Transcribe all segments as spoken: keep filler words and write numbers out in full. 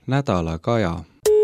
Nädala Kaja.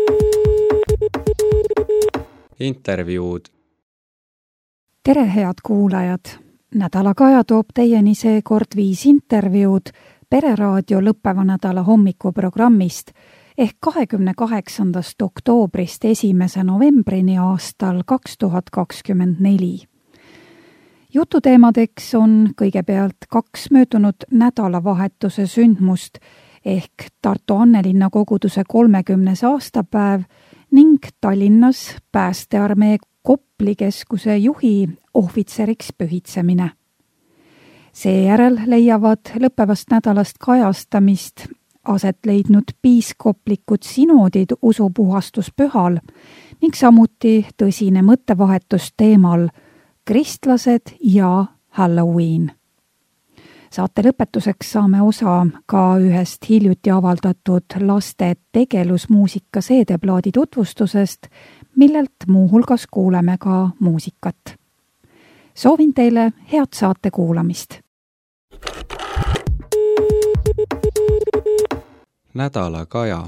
Intervjuud. Tere, head kuulajad! Nädala Kaja toob teieni seekord viis intervjuud Pereraadio lõppeva nädala hommikuprogrammist ehk kahekümne kaheksandast oktoobrist esimese novembrini aastal kaks tuhat kakskümmend neli. Jututeemadeks on kõigepealt kaks möödunud nädalavahetuse sündmust ehk Tartu Annelinna koguduse kolmekümnes aastapäev ning Tallinnas Päästearmee Kopli keskuse juhi ohvitseriks pühitsemine. Seejärel leiavad lõppevast nädalast kajastamist aset leidnud piiskoplikud sinodid usupuhastuspühal ning samuti tõsine mõttevahetus teemal kristlased ja Halloween. Saate lõpetuseks saame osa ka ühest hiljuti avaldatud laste tegelusmuusika seedeplaadi tutvustusest, millelt muuhulgas kuuleme ka muusikat. Soovin teile head saate kuulamist. Nädala Kaja.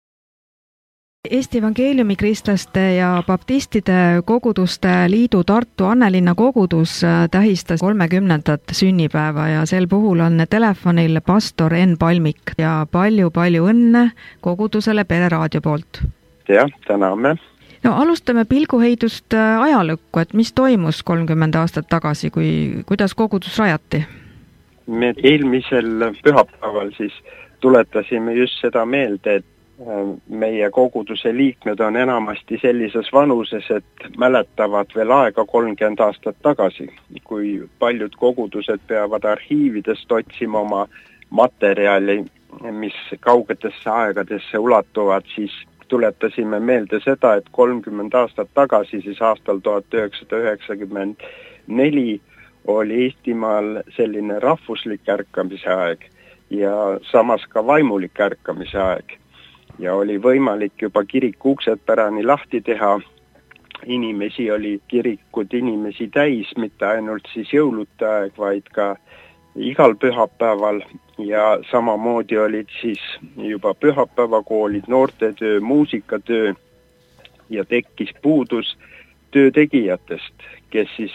Eesti Evangeeliumi kristlaste ja baptistide koguduste liidu Tartu Annelinna kogudus tähistas kolmekümnendat sünnipäeva ja sel puhul on telefonil pastor Enn Palmik ja palju-palju õnne kogudusele Pereraadio poolt. Jah, täname. No alustame pilguheidust ajalukku, et mis toimus kolmkümmend aastat tagasi, kui, kuidas kogudus rajati? Me eelmisel pühapäeval siis tuletasime just seda meelde, et meie koguduse liikmed on enamasti sellises vanuses, et mäletavad veel aega kolmkümmend aastat tagasi, kui paljud kogudused peavad arhiividest otsima oma materjali, mis kaugetesse aegadesse ulatuvad, siis tuletasime meelde seda, et kolmkümmend aastat tagasi, siis aastal tuhat üheksasada üheksakümmend neli oli Eestimaal selline rahvuslik ärkamise aeg ja samas ka vaimulik ärkamise aeg. Ja oli võimalik juba kiriku uksed pärani lahti teha. Inimesi oli kirikud inimesi täis, mitte ainult siis jõulute aeg, vaid ka igal pühapäeval ja samamoodi olid siis juba pühapäevakoolid, noortetöö, muusikatöö ja tekkis puudus töötegijatest, kes siis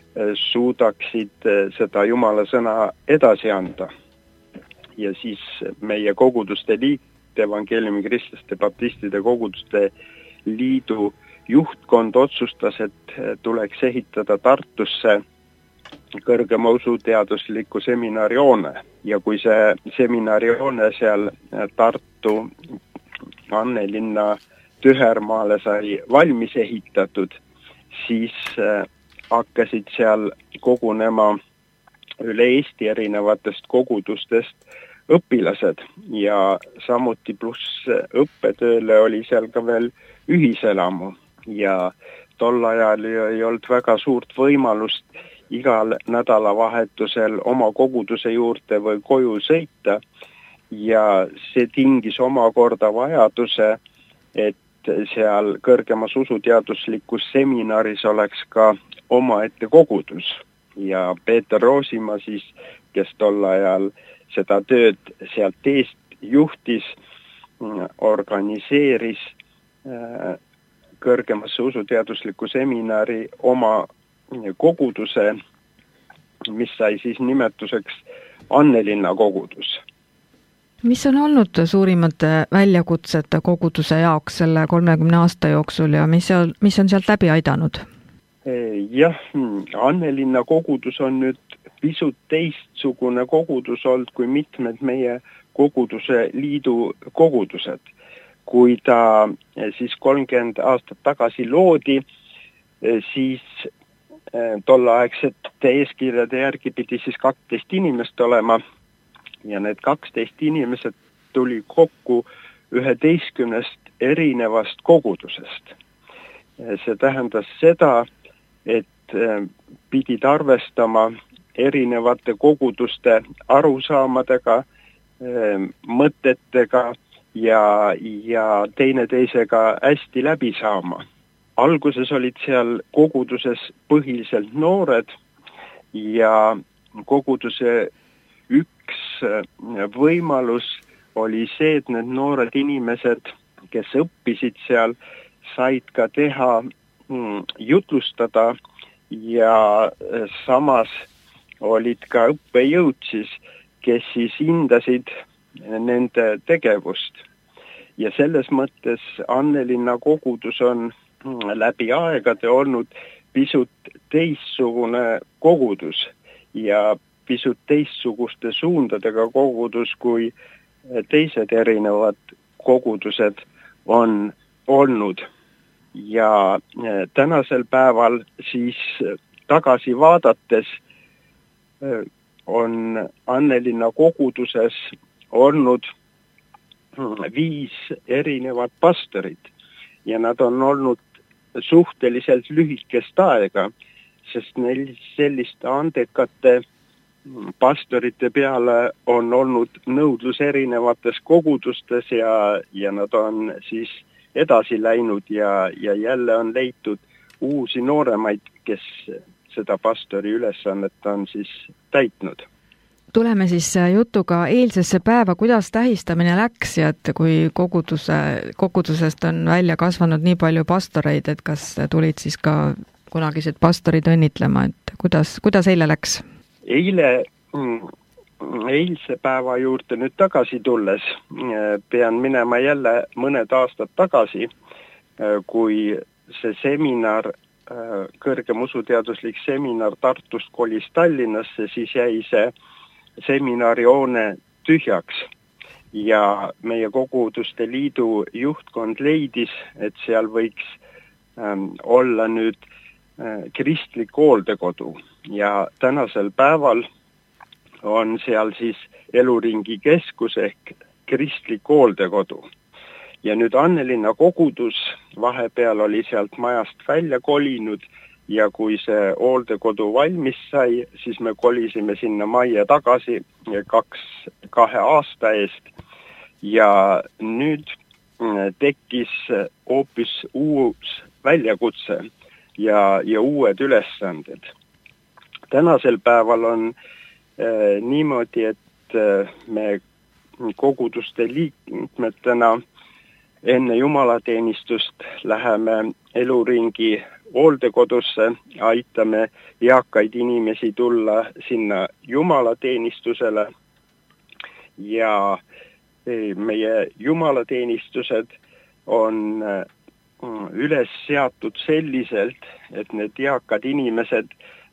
suudaksid seda Jumala sõna edasi anda. Ja siis meie koguduste liit, Evangeeliumi kristlaste baptistide koguduste liidu juhtkond otsustas, et tuleks ehitada Tartusse kõrgema usuteadusliku seminarihoone. Ja kui see seminarihoone seal Tartu Annelinna Tühermaale sai valmis ehitatud, siis hakkasid seal kogunema üle Eesti erinevatest kogudustest õpilased ja samuti pluss õppetööle oli seal ka veel ühiselamu ja tol ajal ei olnud väga suurt võimalust igal nädalavahetusel oma koguduse juurde või koju sõita ja see tingis omakorda vajaduse, et seal kõrgemas usuteaduslikus seminaris oleks ka omaette kogudus ja Peeter Roosimaa siis, kes tol ajal seda tööd sealt eest juhtis, organiseeris kõrgemasse usuteadusliku seminari oma koguduse, mis sai siis nimetuseks Annelinna kogudus. Mis on olnud suurimad väljakutsed koguduse jaoks selle kolmekümne aasta jooksul ja mis, seal, mis on sealt läbi aidanud? Jah, Annelinna kogudus on nüüd pisut teistsugune kogudus olnud kui mitmed meie koguduse liidu kogudused. Kui ta siis kolmkümmend aastat tagasi loodi, siis tolleaegsete eeskirjade järgi pidi siis kaksteist inimest olema ja need kaksteist inimesed tuli kokku üheteistkümnest erinevast kogudusest. See tähendas seda, et pidid arvestama erinevate koguduste arusaamadega, mõtetega ja, ja teineteisega hästi läbi saama. Alguses olid seal koguduses põhiliselt noored ja koguduse üks võimalus oli see, et need noored inimesed, kes õppisid seal, said ka teha mm, jutlustada ja samas olid ka õppejõud siis, kes siis hindasid nende tegevust. Ja selles mõttes Annelinna kogudus on läbi aegade olnud pisut teistsugune kogudus ja pisut teistsuguste suundadega kogudus, kui teised erinevad kogudused on olnud. Ja tänasel päeval siis tagasi vaadates on Annelinna koguduses olnud viis erinevat pastorit ja nad on olnud suhteliselt lühikest aega, sest neil selliste andekate pastorite peale on olnud nõudlus erinevates kogudustes ja, ja nad on siis edasi läinud ja, ja jälle on leitud uusi nooremaid, kes seda pastori ülesannet on siis täitnud. Tuleme siis jutuga eilsesse päeva, kuidas tähistamine läks ja et kui koguduse, kogudusest on välja kasvanud nii palju pastoreid, et kas tulid siis ka kunagised pastorid õnnitlema, et kuidas, kuidas eile läks? Eile, eilse päeva juurde nüüd tagasi tulles pean minema jälle mõned aastad tagasi, kui see seminar, kõrgem usuteaduslik seminar Tartust kolis Tallinnasse, siis jäi see seminarihoone tühjaks ja meie koguduste liidu juhtkond leidis, et seal võiks ähm, olla nüüd äh, kristlik hooldekodu ja tänasel päeval on seal siis Eluringi keskus ehk kristlik hooldekodu. Ja nüüd Annelinna kogudus vahepeal oli sealt majast välja kolinud ja kui see hooldekodu valmis sai, siis me kolisime sinna majja tagasi kaks, kahe aasta eest ja nüüd tekkis hoopis uus väljakutse ja, ja uued ülesanded. Tänasel päeval on äh, niimoodi, et äh, me koguduste liikmetena enne jumalateenistust läheme Eluringi hooldekodusse, aitame eakaid inimesi tulla sinna jumalateenistusele ja meie jumalateenistused on üles seatud selliselt, et need eakad inimesed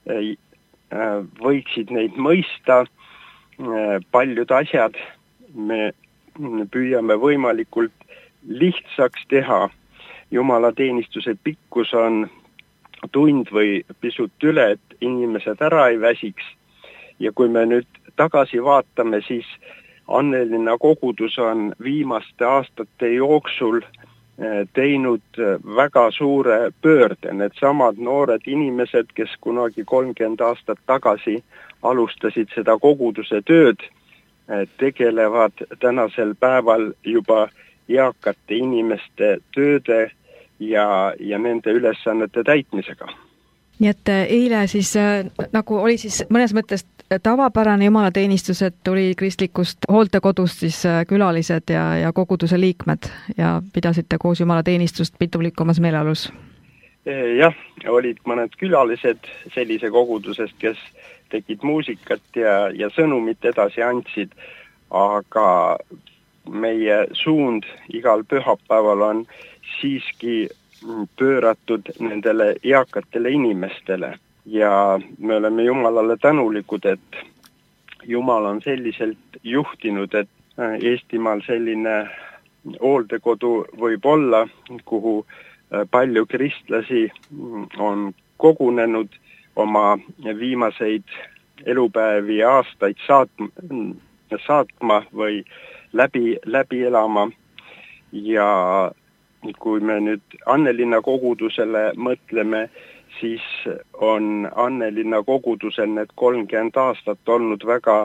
võiksid neid mõista, paljud asjad me püüame võimalikult lihtsaks teha. Jumalateenistuse pikkus on tund või pisut üle, et inimesed ära ei väsiks. Ja kui me nüüd tagasi vaatame, siis Annelinna kogudus on viimaste aastate jooksul teinud väga suure pöörde. Need samad noored inimesed, kes kunagi kolmkümmend aastat tagasi alustasid seda koguduse tööd, tegelevad tänasel päeval juba eakate inimeste tööde ja, ja nende ülesannete täitmisega. Nii et eile siis nagu oli siis mõnes mõttes tavapärane jumalateenistus, et tuli kristlikust hooldekodust siis külalised ja, ja koguduse liikmed ja pidasite koos jumalateenistust pitulikumas meeleolus? Jah, olid mõned külalised sellise kogudusest, kes tegid muusikat ja, ja sõnumit edasi andsid, aga meie suund igal pühapäeval on siiski pööratud nendele eakatele inimestele ja me oleme Jumalale tänulikud, et Jumal on selliselt juhtinud, et Eestimaal selline hooldekodu võib olla, kuhu palju kristlasi on kogunenud oma viimaseid elupäevi ja aastaid saatma, saatma või läbi, läbi elama ja kui me nüüd Annelinna kogudusele mõtleme, siis on Annelinna kogudusel need kolmkümmend aastat olnud väga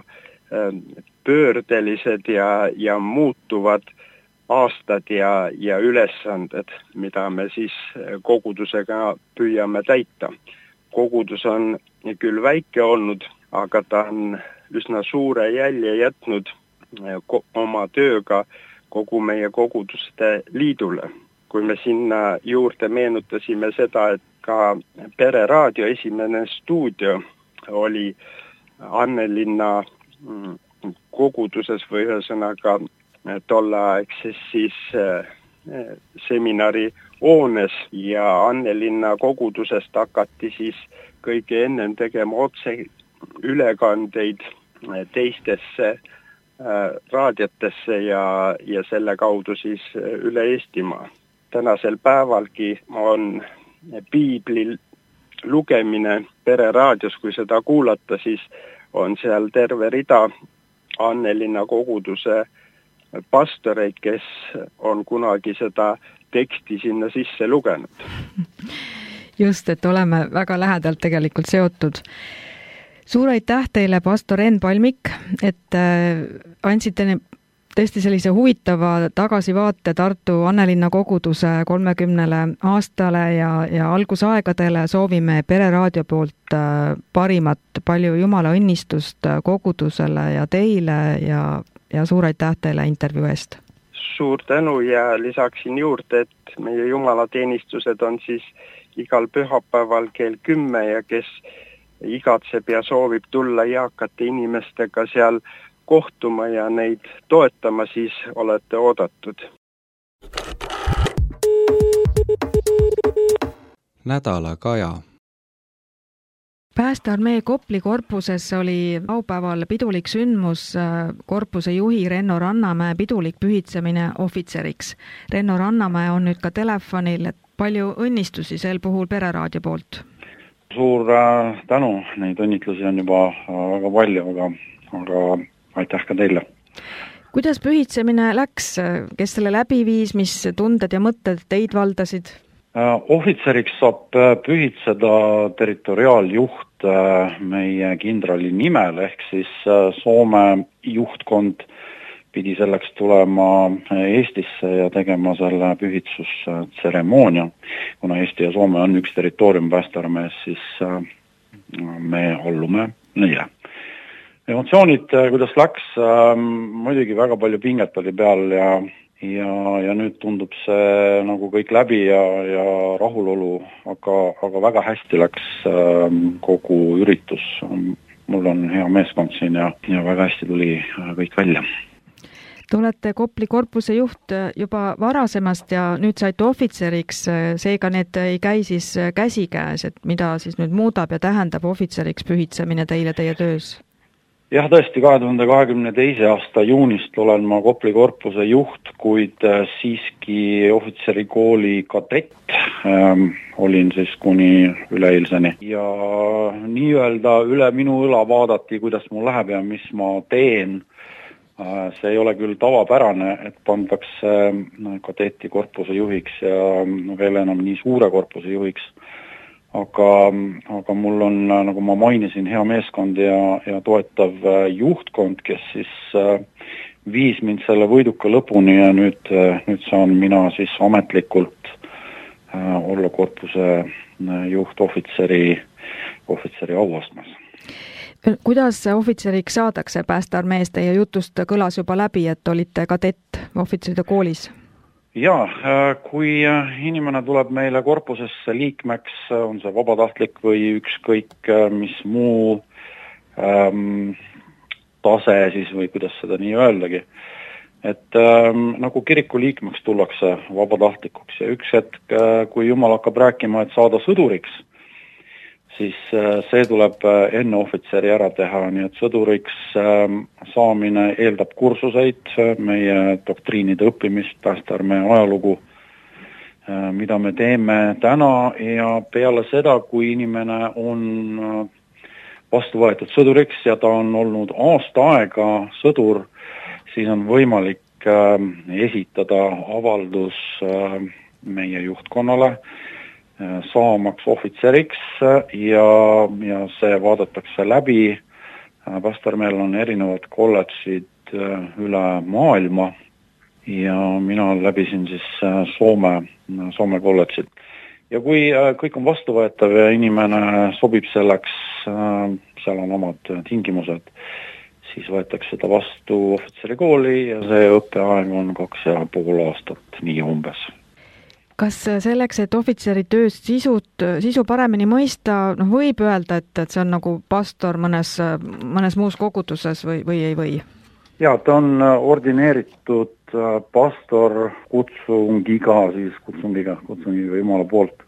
pöördelised ja, ja muutuvad aastad ja, ja ülesanded, mida me siis kogudusega püüame täita. Kogudus on küll väike olnud, aga ta on üsna suure jälje jätnud oma tööga kogu meie koguduste liidule. Kui me sinna juurde meenutasime seda, et ka Pereraadio esimene stuudio oli Annelinna koguduses või ühesõnaga tolleaegses siis seminari hoones ja Annelinna kogudusest hakati siis kõige ennem tegema otse ülekandeid teistesse raadiotesse ja, ja selle kaudu siis üle Eestimaa. Tänasel päevalgi on piibli lugemine Pereraadios, kui seda kuulata, siis on seal terve rida Annelinna koguduse pastoreid, kes on kunagi seda teksti sinna sisse lugenud. Just, et oleme väga lähedalt tegelikult seotud. Suur aitäh teile, pastor Enn Palmik, et andsite tõesti sellise huvitava tagasivaate Tartu Annelinna koguduse kolmekümnele aastale ja, ja algusaegadele. Soovime Pereraadio poolt parimat, palju Jumala õnnistust kogudusele ja teile ja, ja suur aitäh teile intervjuu eest. Suur tänu ja lisaksin juurde, et meie jumalateenistused on siis igal pühapäeval kell kümme ja kes igatseb ja soovib tulla eakate inimestega seal kohtuma ja neid toetama, siis olete oodatud. Nädala kaja. Päästearmee Kopli korpuses oli laupäeval pidulik sündmus, korpuse juhi Renno Rannamäe pidulik pühitsemine ohvitseriks. Renno Rannamäe on nüüd ka telefonil, et palju õnnistusi sel puhul Pereraadio poolt? Suur äh, tänu, neid õnnitlusi on juba väga palju, aga, aga aitäh ka teile. Kuidas pühitsemine läks? Kes selle läbi viis, mis tunded ja mõtted teid valdasid? Äh, ohvitseriks saab pühitseda territoriaaljuht äh, meie kindrali nimel, ehk siis äh, Soome juhtkond pidi selleks tulema Eestisse ja tegema selle pühitsustseremoonia. Kuna Eesti ja Soome on üks territoorium päästearmees, siis me allume neile. Emotsioonid, kuidas läks, muidugi väga palju pinget oli peal ja, ja, ja nüüd tundub see nagu kõik läbi ja, ja rahulolu, aga, aga väga hästi läks kogu üritus. Mul on hea meeskond siin ja, ja väga hästi tuli kõik välja. Te olete Kopli korpuse juht juba varasemast ja nüüd saite ohvitseriks, seega need ei käi siis käsikäes, et mida siis nüüd muudab ja tähendab ohvitseriks pühitsemine teile teie töös? Jah, tõesti, kahe tuhande kahekümne teise aasta juunist olen ma Kopli korpuse juht, kuid siiski ohvitserikooli kadett ähm, olin siis kuni üleeilseni. Ja nii-öelda üle minu õla vaadati, kuidas mul läheb ja mis ma teen. See ei ole küll tavapärane, et pandakse kadeeti korpuse juhiks ja veel enam nii suure korpuse juhiks. Aga, aga mul on, nagu ma mainisin, hea meeskond ja, ja toetav juhtkond, kes siis viis mind selle võiduka lõpuni ja nüüd, nüüd saan mina siis ametlikult olla korpuse juht ohvitseri, ohvitseri auastmes. Kuidas ohvitseriks saadakse päästearmees? Teie jutust kõlas juba läbi, et olite kadett ohvitseride koolis. Jaa, kui inimene tuleb meile korpusesse liikmeks, on see vabatahtlik või ükskõik mis muu ähm, tase siis või kuidas seda nii öeldagi. Et ähm, nagu kiriku liikmeks tullakse vabatahtlikuks ja üks hetk, kui Jumal hakkab rääkima, et saada sõduriks, siis see tuleb enne ohvitseri ära teha, nii et sõduriks saamine eeldab kursuseid, meie doktriinide õppimist, päästearmee ajalugu, mida me teeme täna ja peale seda, kui inimene on vastu võetud sõduriks ja ta on olnud aasta aega sõdur, siis on võimalik esitada avaldus meie juhtkonnale, saamaks ohvitseriks ja, ja see vaadatakse läbi. Päästearmeel on erinevad kolledžid üle maailma ja mina läbisin siis Soome, Soome kolledžid. Ja kui kõik on vastuvõetav ja inimene sobib selleks, seal on omad tingimused, siis võetakse ta vastu ohvitserikooli ja see õppeaeg on kaks ja pool aastat, nii umbes. Kas selleks, et ohvitseri tööst sisut, sisu paremini mõista, noh, võib öelda, et, et see on nagu pastor mõnes, mõnes muus koguduses või, või ei või? Jaa, ta on ordineeritud pastor kutsungiga, siis kutsungiga, kutsungiga Jumala poolt.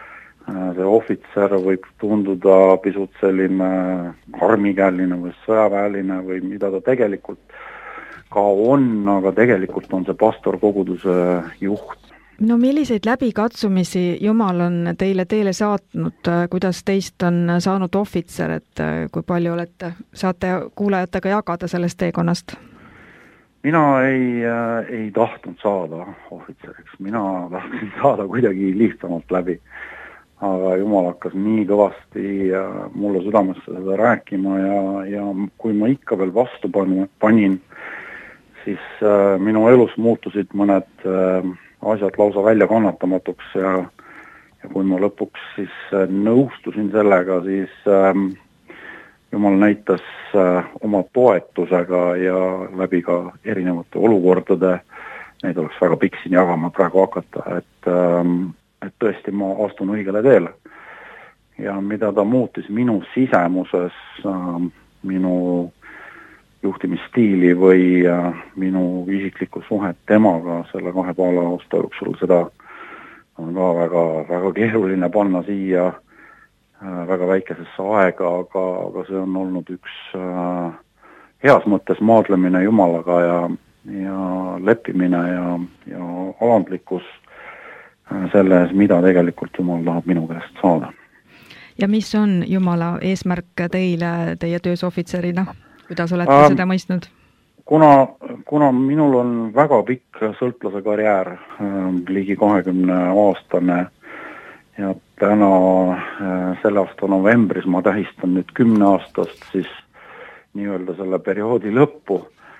See ohvitser võib tunduda pisut selline karmikäeline või sõjaväeline või mida ta tegelikult ka on, aga tegelikult on see pastor koguduse juht. No milliseid läbikatsumisi Jumal on teile teele saatnud, kuidas teist on saanud ohvitser, et kui palju olete, saate kuulajatega jagada sellest teekonnast? Mina ei, ei tahtnud saada ohvitseriks, mina tahtsin saada kuidagi lihtsamalt läbi. Aga Jumal hakkas nii kõvasti mulle südamesse seda rääkima ja, ja kui ma ikka veel vastu panin, siis äh, minu elus muutusid mõned äh, asjad lausa välja kannatamatuks ja, ja kui ma lõpuks siis äh, nõustusin sellega, siis äh, Jumal näitas äh, oma toetusega ja läbi ka erinevate olukordade, neid oleks väga pikk siin jagama praegu hakata, et, äh, et tõesti ma astun õigele teele. Ja mida ta muutis minu sisemuses, äh, minu juhtimisstiili või äh, minu isiklikku suhet temaga selle kahe poole aasta jooksul, seda on ka väga, väga keeruline panna siia äh, väga väikesesse aega, aga, aga see on olnud üks äh, heas mõttes maadlemine Jumalaga ja, ja leppimine ja, ja alandlikkus äh, selles, mida tegelikult Jumal tahab minu käest saada. Ja mis on Jumala eesmärk teile, teie töös ohvitserina? Kuidas olete ähm, seda mõistnud? Kuna, kuna minul on väga pikk sõltlase karjäär, ähm, ligi kahekümne aastane ja täna äh, selle aasta novembris ma tähistan nüüd kümne aastast, siis nii-öelda selle perioodi lõppu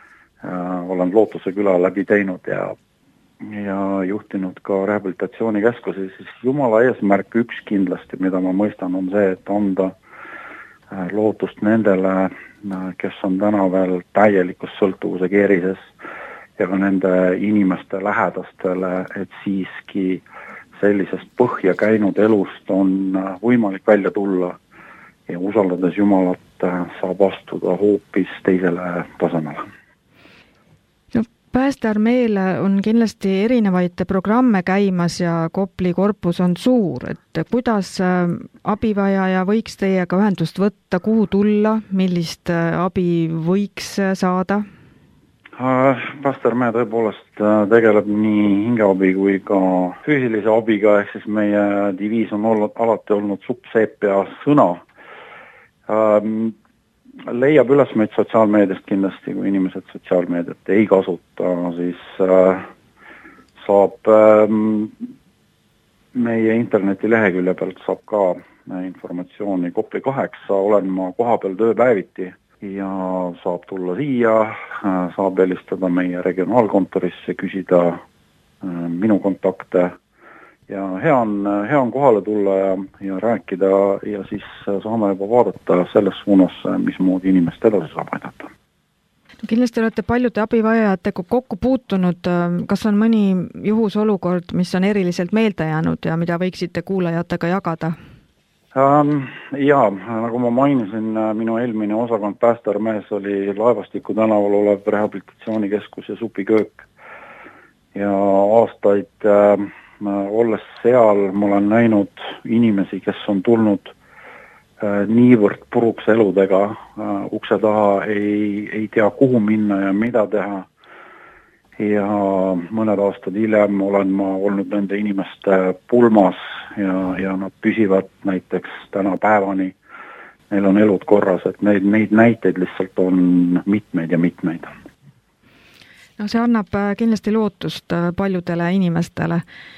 äh, olen Lootuse küla läbi teinud ja, ja juhtinud ka rehabilitatsioonikeskusi, siis Jumala eesmärk üks kindlasti, mida ma mõistan, on see, et anda äh, lootust nendele, kes on täna veel täielikus sõltuvuse keerises ja ka nende inimeste lähedastele, et siiski sellisest põhja käinud elust on võimalik välja tulla ja usaldades Jumalat saab astuda hoopis teisele tasemele. No, Päästearmeel on kindlasti erinevaid programme käimas ja Kopli korpus on suur, et kuidas abivajaja võiks teiega ühendust võtta, kuhu tulla, millist abi võiks saada? Päästearmee tõepoolest tegeleb nii hingeabi kui ka füüsilise abiga, ehk siis meie diviis on olnud, alati olnud subseepia sõna. Leiab üles meid sotsiaalmeediast kindlasti, kui inimesed sotsiaalmeediat ei kasuta, siis äh, saab äh, meie interneti lehekülje pealt saab ka informatsiooni. Kopli kaheksa olen ma kohapeal tööpäeviti ja saab tulla siia, äh, saab helistada meie regionaalkontorisse, küsida äh, minu kontakte ja hea on, hea on kohale tulla ja, ja rääkida ja siis saame juba vaadata selles suunas, mismoodi inimest edasi saab aidata. Kindlasti olete paljude abivajajatega kokku puutunud. Kas on mõni juhusolukord, mis on eriliselt meelde jäänud ja mida võiksite kuulajatega jagada? Ähm, jaa, nagu ma mainisin, minu eelmine osakond Päästearmees oli Laevastiku tänaval olev rehabilitatsioonikeskus ja supiköök ja aastaid äh, olles seal, ma olen näinud inimesi, kes on tulnud äh, niivõrd puruks eludega, äh, ukse taha ei, ei tea kuhu minna ja mida teha. Ja mõned aastad hiljem olen ma olnud nende inimeste pulmas ja, ja nad püsivad näiteks täna päevani. Neil on elud korras, et neid, neid näiteid lihtsalt on mitmeid ja mitmeid. No see annab kindlasti lootust paljudele inimestele.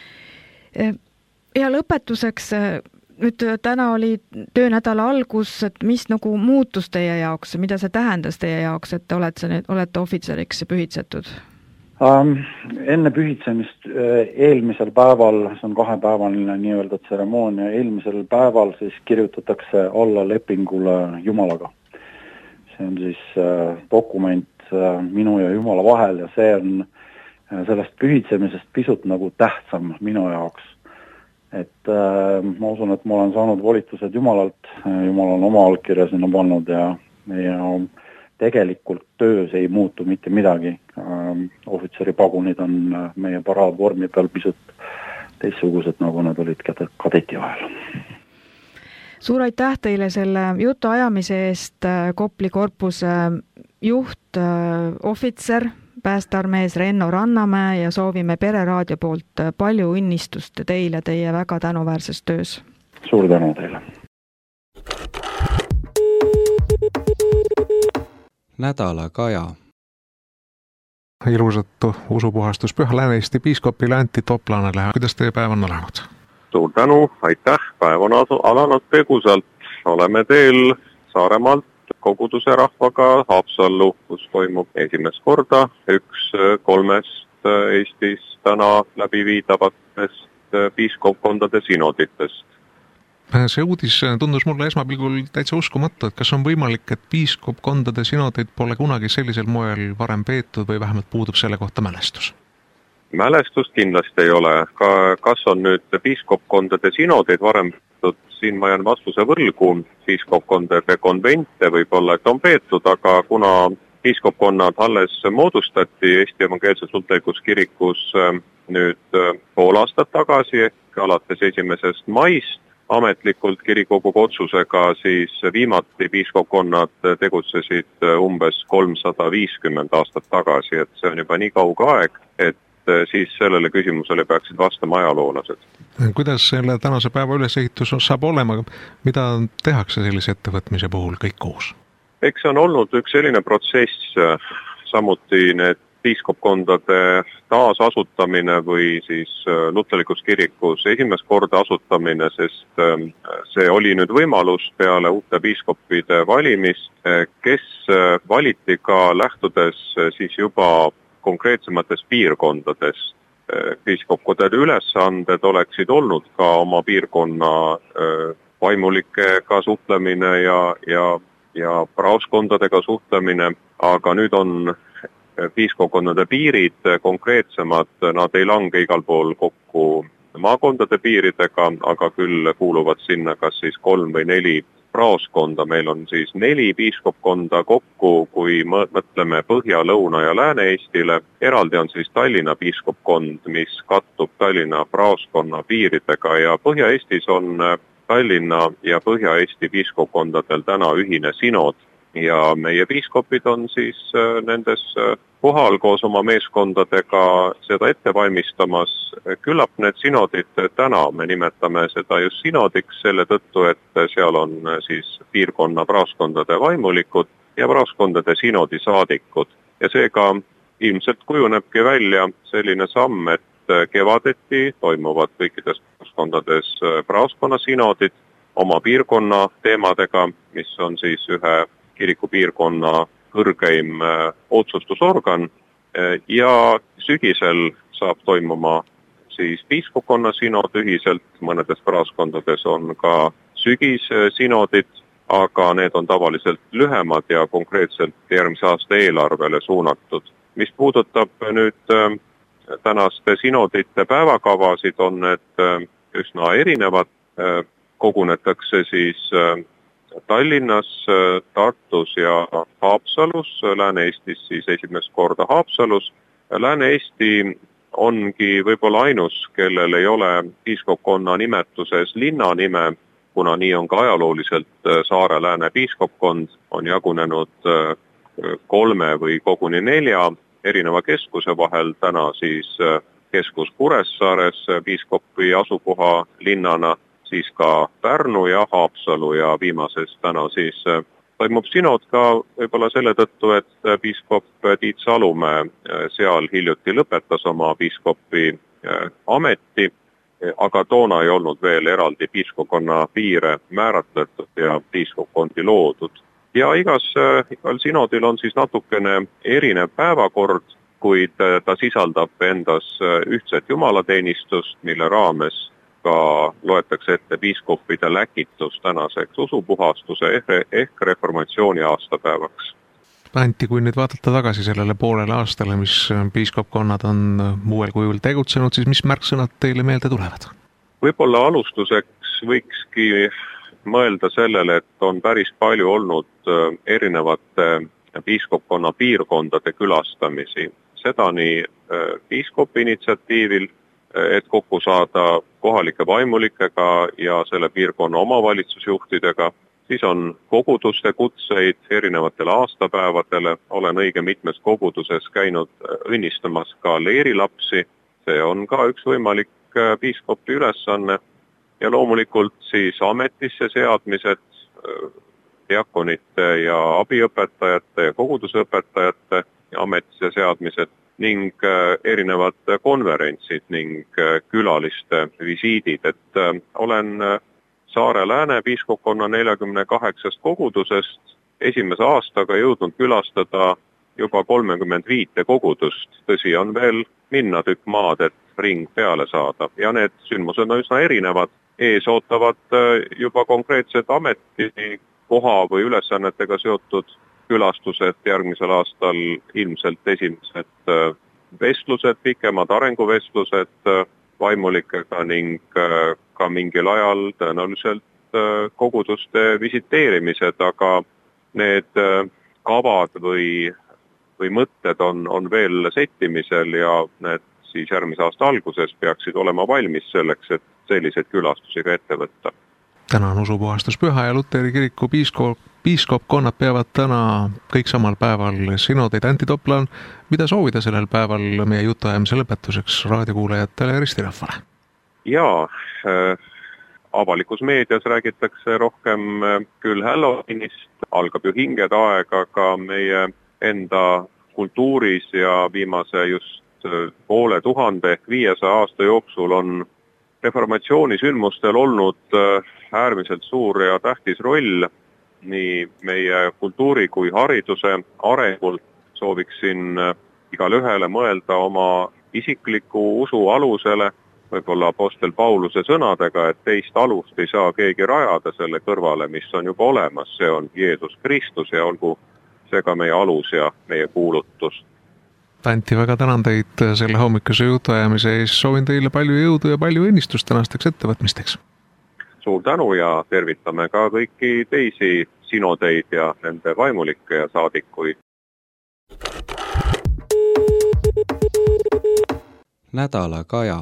Ja lõpetuseks, nüüd täna oli töönädala algus, et mis nagu muutus teie jaoks, mida see tähendas teie jaoks, et olete, olete ohvitseriks pühitsetud? Um, enne pühitsemist eelmisel päeval, see on kahepäevaline nii-öelda tseremoonia, eelmisel päeval siis kirjutatakse alla lepingule Jumalaga. see on siis dokument minu ja Jumala vahel ja see on sellest pühitsemisest pisut nagu tähtsam minu jaoks. Et ma usun, et ma olen saanud volitused Jumalalt, Jumal on oma allkirja sinna pannud ja, ja tegelikult töös ei muutu mitte midagi. Ohvitseri pagunid on meie paraadvormi peal pisut teistsugused, nagu nad olid kadeti ajal. Suur aitäh teile selle jutu ajamise eest, Kopli korpuse juht, ohvitser, päästearmees Renno Rannamäe ja soovime Pereraadio poolt palju õnnistust teile teie väga tänuväärses töös. Suur tänu teile. Nädala Kaja. Ilusat usupuhastuspüha Lääne-Eesti piiskopile Antti Toplanele. Kuidas teie päev on alanud? Suur tänu, aitäh. Päev on alanud põgusalt. Oleme teel Saaremaalt koguduse rahvaga Haapsallu, kus toimub esimest korda üks kolmest Eestis täna läbiviidavatest piiskopkondade sinoditest. See uudis tundus mulle esmapilgul täitsa uskumatu, et kas on võimalik, et piiskopkondade sinodid pole kunagi sellisel moel varem peetud või vähemalt puudub selle kohta mälestus? Mälestust kindlasti ei ole. Ka, kas on nüüd piiskopkondade sinodid varem peetud, siin ma jään vastuse võlgu, piiskopkondade konvente võib-olla, et on peetud, aga kuna piiskopkonnad alles moodustati Eesti Evangeelses Luterlikus Kirikus nüüd pool aastat tagasi, alates esimesest maist, ametlikult kirikoguga otsusega, siis viimati piiskopkonnad tegutsesid umbes kolmsada viiskümmend aastat tagasi, et see on juba nii kauge aeg, et siis sellele küsimusele peaksid vastama ajaloolased. Kuidas selle tänase päeva ülesehitus saab olema? Mida tehakse sellise ettevõtmise puhul kõik koos? Eks see on olnud üks selline protsess, samuti need piiskopkondade taasasutamine või siis Luterlikus Kirikus esimest korda asutamine, sest see oli nüüd võimalus peale uute piiskopide valimist, kes valiti ka lähtudes siis juba konkreetsematest piirkondadest. Piiskopkodade ülesanded oleksid olnud ka oma piirkonna vaimulikega suhtlemine ja, ja, ja praoskondadega suhtlemine, aga nüüd on piiskopkonnade piirid konkreetsemad, nad ei lange igal pool kokku maakondade piiridega, aga küll kuuluvad sinna kas siis kolm või neli praoskonda. Meil on siis neli piiskopkonda kokku, kui mõtleme Põhja-, Lõuna- ja Lääne-Eestile. Eraldi on siis Tallinna piiskopkond, mis kattub Tallinna praoskonna piiridega ja Põhja-Eestis on Tallinna ja Põhja-Eesti piiskopkondadel täna ühine sinod. Ja meie piiskopid on siis nendes kohal koos oma meeskondadega seda ette valmistamas. Küllap need sinodid täna, me nimetame seda just sinodiks selle tõttu, et seal on siis piirkonna praoskondade vaimulikud ja praoskondade sinodi saadikud. Ja seega ilmselt kujunebki välja selline samm, et kevadeti toimuvad kõikides praoskondades praoskonna sinodid oma piirkonna teemadega, mis on siis ühe kiriku piirkonna kõrgeim otsustusorgan ja sügisel saab toimuma siis piiskopkonna sinod ühiselt, mõnedes praoskondades on ka sügissinodid, aga need on tavaliselt lühemad ja konkreetselt järgmise aasta eelarvele suunatud. Mis puudutab nüüd tänaste sinodite päevakavasid, on need üsna erinevad, kogunetakse siis Tallinnas, Tartus ja Haapsalus, Lääne-Eestis siis esimest korda Haapsalus. Lääne-Eesti ongi võib-olla ainus, kellel ei ole piiskopkonna nimetuses linna nime, kuna nii on ka ajalooliselt Saare-Lääne piiskopkond, on jagunenud kolme või koguni nelja erineva keskuse vahel, täna siis keskus Kuressaares piiskopi asukoha linnana, siis ka Pärnu ja Haapsalu ja viimases täna siis toimub sinod ka võib-olla selle tõttu, et piiskop Tiit Salumäe seal hiljuti lõpetas oma piiskopi ameti, aga toona ei olnud veel eraldi piiskopkonna piire määratletud ja piiskopkondi loodud. Ja igas igal sinodil on siis natukene erinev päevakord, kuid ta sisaldab endas ühtset jumalateenistust, mille raames ka loetakse ette piiskopide läkitus tänaseks usupuhastuse ehk reformatsiooni aastapäevaks. Anti, kui nüüd vaadata tagasi sellele poolele aastale, mis piiskopkonnad on muuel kujul tegutsenud, siis mis märksõnad teile meelde tulevad? Võib-olla alustuseks võikski mõelda sellele, et on päris palju olnud erinevate piiskopkonna piirkondade külastamisi. Seda nii piiskopi initsiatiivil, et kokku saada kohalike vaimulikega ja selle piirkonna omavalitsusjuhtidega. Siis on koguduste kutseid erinevatele aastapäevadele. Olen õige mitmes koguduses käinud õnnistamas ka leerilapsi. See on ka üks võimalik piiskopi ülesanne. Ja loomulikult siis ametisse seadmised, diakonite ja abiõpetajate ja kogudusõpetajate ametisse seadmised ning erinevad konverentsid ning külaliste visiidid. Et olen Saare Lääne piiskopkonna neljakümne kaheksast kogudusest esimese aastaga jõudnud külastada juba kolmekümmend viite kogudust. Tõsi on veel minna tükk maad, et ring peale saada. Ja need sündmused on üsna erinevad. Ees ootavad juba konkreetsed ametikoha või ülesannetega seotud külastused. Järgmisel aastal ilmselt esimesed vestlused, pikemad arenguvestlused vaimulikega ning ka mingil ajal tõenäoliselt koguduste visiteerimised, aga need kavad või, või mõtted on, on veel settimisel ja need siis järgmise aasta alguses peaksid olema valmis selleks, et selliseid külastusi ka ette võtta. Täna on usupuhastuspüha ja Luteri kiriku piiskop, piiskopkonnad peavad täna kõik samal päeval sinodeid. Anti Toplan, mida soovida sellel päeval meie jutuajamise lõpetuseks raadiokuulajatele ja ristirahvale? Jaa, äh, avalikus meedias räägitakse rohkem küll Halloweenist, algab ju hingede aeg, aga meie enda kultuuris ja viimase just poole tuhande ehk viiesaja aasta jooksul on reformatsiooni sündmustel olnud äärmiselt suur ja tähtis roll nii meie kultuuri kui hariduse arengul. Sooviksin igale ühele mõelda oma isikliku usu alusele, võib-olla apostel Pauluse sõnadega, et teist alust ei saa keegi rajada selle kõrvale, mis on juba olemas. See on Jeesus Kristus ja olgu see ka meie alus ja meie kuulutus. Anti, väga tänan teid selle hommikuse jutuajamise ees. Soovin teile palju jõudu ja palju õnnistust tänasteks ettevõtmisteks. Suur tänu ja tervitame ka kõiki teisi sinodeid ja nende vaimulikke ja saadikuid. Nädala kaja.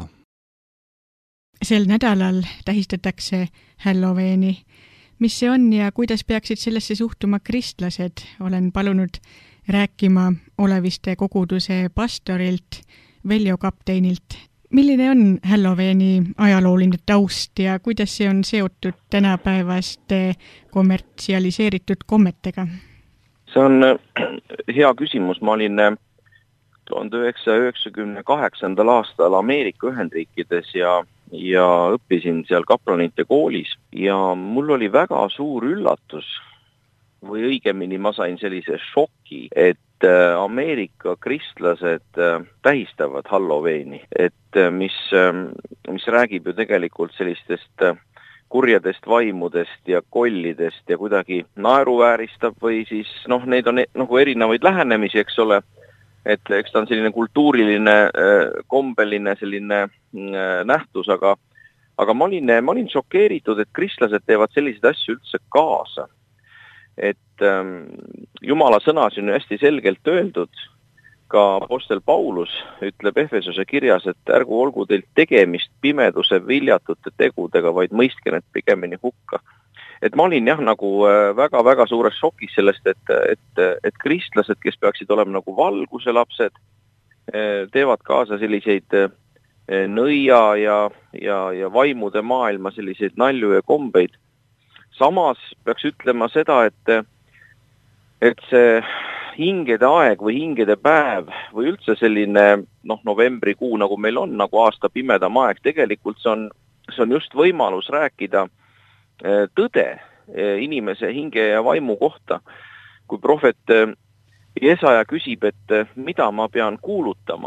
Sel nädalal tähistatakse Halloweeni. Mis see on ja kuidas peaksid sellesse suhtuma kristlased? Olen palunud rääkima Oleviste koguduse pastorilt, Veljo kapteinilt. Milline on Halloweeni ajalooline taust ja kuidas see on seotud tänapäevaste kommertsialiseeritud kommetega? See on hea küsimus. Ma olin tuhande üheksasaja üheksakümne kaheksandal aastal Ameerika Ühendriikides ja, ja õppisin seal kaplanite koolis ja mul oli väga suur üllatus või õigemini ma sain sellise šoki, et Ameerika kristlased tähistavad Halloweeni, et mis, mis räägib ju tegelikult sellistest kurjadest vaimudest ja kollidest ja kuidagi naeruvääristab või siis, noh, neid on nagu erinevaid lähenemisi, eks ole, et eks ta on selline kultuuriline, kombeline selline nähtus, aga, aga ma olin, ma olin šokeeritud, et kristlased teevad selliseid asju üldse kaasa. Et ähm, Jumala sõnas on hästi selgelt öeldud, ka apostel Paulus ütleb Efesose kirjas, et ärgu olgu teil tegemist pimeduse viljatute tegudega, vaid mõistke need pigemini hukka. Et ma olin jah nagu väga-väga suures šokis sellest, et, et, et kristlased, kes peaksid olema nagu valguse lapsed, teevad kaasa selliseid nõia ja, ja, ja vaimude maailma selliseid nalju ja kombeid. Samas peaks ütlema seda, et, et see hingede aeg või hingede päev või üldse selline noh, novembrikuu, nagu meil on, nagu aasta pimedam aeg, tegelikult see on, see on just võimalus rääkida tõde inimese hinge ja vaimu kohta. Kui prohvet Jesaja küsib, et mida ma pean kuulutama,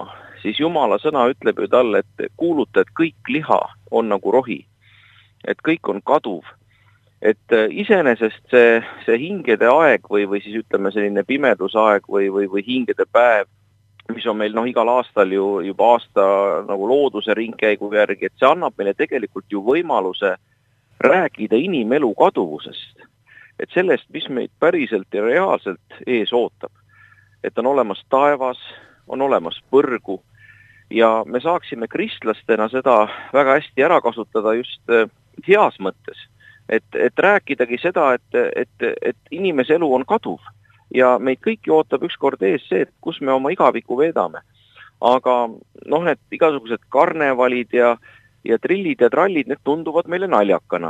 siis Jumala sõna ütleb ju talle, et kuuluta, et kõik liha on nagu rohi. Et kõik on kaduv. Et iseenesest see, see hingede aeg või, või siis ütleme selline pimedusaeg või, või, või hingede päev, mis on meil noh, igal aastal ju juba aasta nagu looduse ringkäigu järgi, et see annab meile tegelikult ju võimaluse rääkida inimelu kaduvusest. Et sellest, mis meid päriselt ja reaalselt ees ootab. Et on olemas taevas, on olemas põrgu ja me saaksime kristlastena seda väga hästi ära kasutada just heas mõttes. Et, et rääkidagi seda, et, et, et inimese elu on kaduv ja meid kõiki ootab ükskord ees see, et kus me oma igaviku veedame. Aga noh, need igasugused karnevalid ja, ja trillid ja trallid, need tunduvad meile naljakana.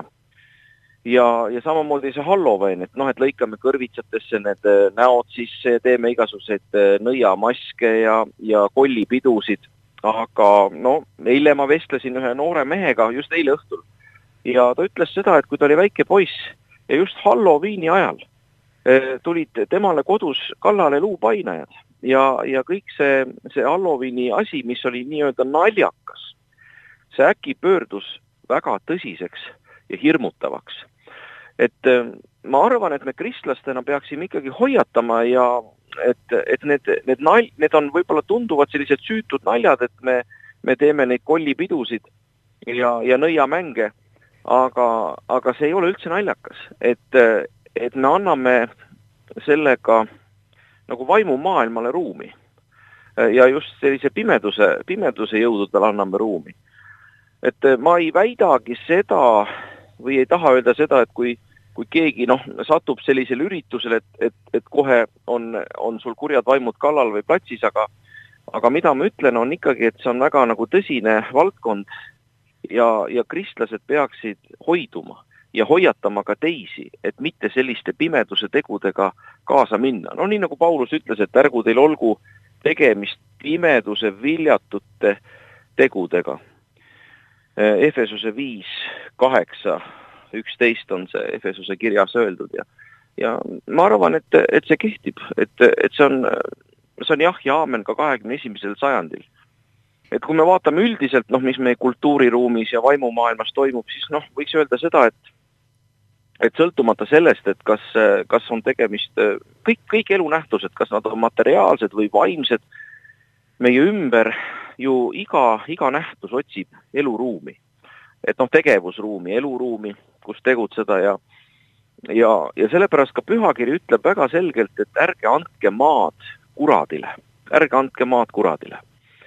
Ja, ja samamoodi see Halloween, et noh, et lõikame kõrvitsatesse need näod sisse ja teeme igasuguseid nõiamaske ja, ja kollipidusid. Aga no, eile ma vestlesin ühe noore mehega just eile õhtul. Ja ta ütles seda, et kui ta oli väike poiss ja just Halloweeni ajal tulid temale kodus kallale luupainajad ja, ja kõik see, see Halloweeni asi, mis oli nii-öelda naljakas, see äkki pöördus väga tõsiseks ja hirmutavaks. Et ma arvan, et me kristlastena peaksime ikkagi hoiatama ja et, et need, need, nal, need on võib-olla tunduvad sellised süütud naljad, et me, me teeme neid kollipidusid ja, ja nõiamänge. Aga, aga see ei ole üldse naljakas, et, et me anname sellega nagu vaimu maailmale ruumi ja just sellise pimeduse, pimeduse jõududel anname ruumi. Et ma ei väidagi seda või ei taha öelda seda, et kui, kui keegi noh, satub sellisele üritusele, et, et, et kohe on, on sul kurjad vaimud kallal või platsis, aga, aga mida ma ütlen on ikkagi, et see on väga nagu tõsine valdkond, Ja, ja kristlased peaksid hoiduma ja hoiatama ka teisi, et mitte selliste pimeduse tegudega kaasa minna. No nii nagu Paulus ütles, et ärgu teil olgu tegemist pimeduse viljatute tegudega. Efesuse viis, kaheksa, üksteist on see Efesuse kirjas öeldud ja, ja ma arvan, et, et see kehtib, et, et see on, see on jah ja aamen ka kahekümne esimesel sajandil. Et kui me vaatame üldiselt, noh, mis meie kultuuriruumis ja vaimumaailmas toimub, siis noh, võiks öelda seda, et, et sõltumata sellest, et kas, kas on tegemist, kõik, kõik elunähtused, kas nad on materiaalsed või vaimsed, meie ümber ju iga, iga nähtus otsib eluruumi. Et noh, tegevusruumi, eluruumi, kus tegutseda ja, ja, ja sellepärast ka pühakiri ütleb väga selgelt, et ärge andke maad kuradile, ärge andke maad kuradile.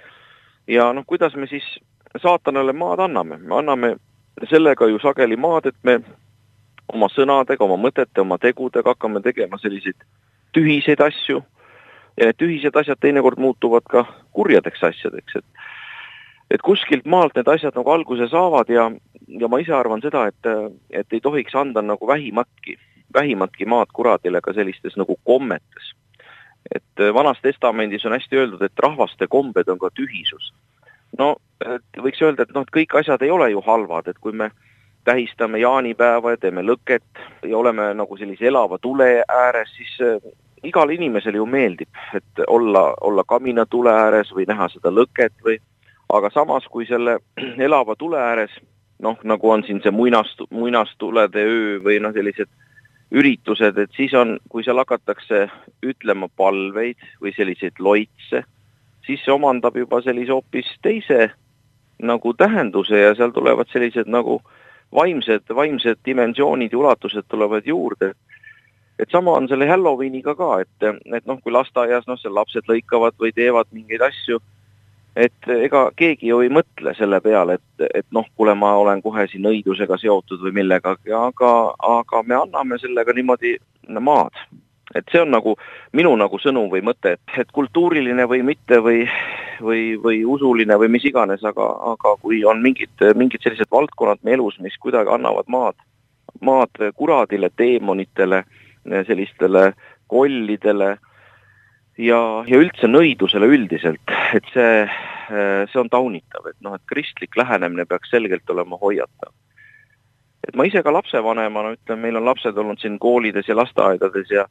Ja noh, kuidas me siis saatanale maad anname? Me anname sellega ju sageli maad, et me oma sõnadega, oma mõtete, oma tegudega hakkame tegema selliseid tühiseid asju ja need tühised asjad teinekord muutuvad ka kurjadeks asjadeks. Et, et kuskilt maalt need asjad nagu alguse saavad ja, ja ma ise arvan seda, et, et ei tohiks anda nagu vähimatki, vähimatki maad kuradile ka sellistes nagu kommetes. Et vanas testamendis on hästi öeldud, et rahvaste kombed on ka tühisus. No, võiks öelda, et noh, kõik asjad ei ole ju halvad, et kui me tähistame jaanipäeva ja teeme lõket ja oleme nagu sellise elava tule ääres, siis igal inimesel ju meeldib, et olla, olla kamina tule ääres või näha seda lõket või, aga samas kui selle elava tule ääres, noh, nagu on siin see muinast, muinastulede öö või noh, sellised üritused, et siis on, kui seal hakatakse ütlema palveid või selliseid loitse, siis see omandab juba sellise hoopis teise nagu tähenduse ja seal tulevad sellised nagu vaimsed, vaimsed dimensioonid ja ulatused tulevad juurde. Et sama on selle Halloweeniga ka, et, et noh, kui lasteaias noh, seal lapsed lõikavad või teevad mingeid asju, et ega keegi ju ei mõtle selle peale, et, et noh, kuule ma olen kohe siin õidusega seotud või millega, aga, aga me anname sellega niimoodi maad. Et see on nagu minu nagu sõnum või mõte, et, et kultuuriline või mitte või, või, või usuline või mis iganes, aga, aga kui on mingid, mingid sellised valdkonnad meie elus, mis kuidagi annavad maad, maad kuradile, teemonitele, sellistele kollidele, ja, ja üldse nõidusele üldiselt, et see, see on taunitav, et noh, et kristlik lähenemine peaks selgelt olema hoiatav. Et ma ise ka lapsevanemana ütlen, meil on lapsed olnud siin koolides ja lasteaedades ja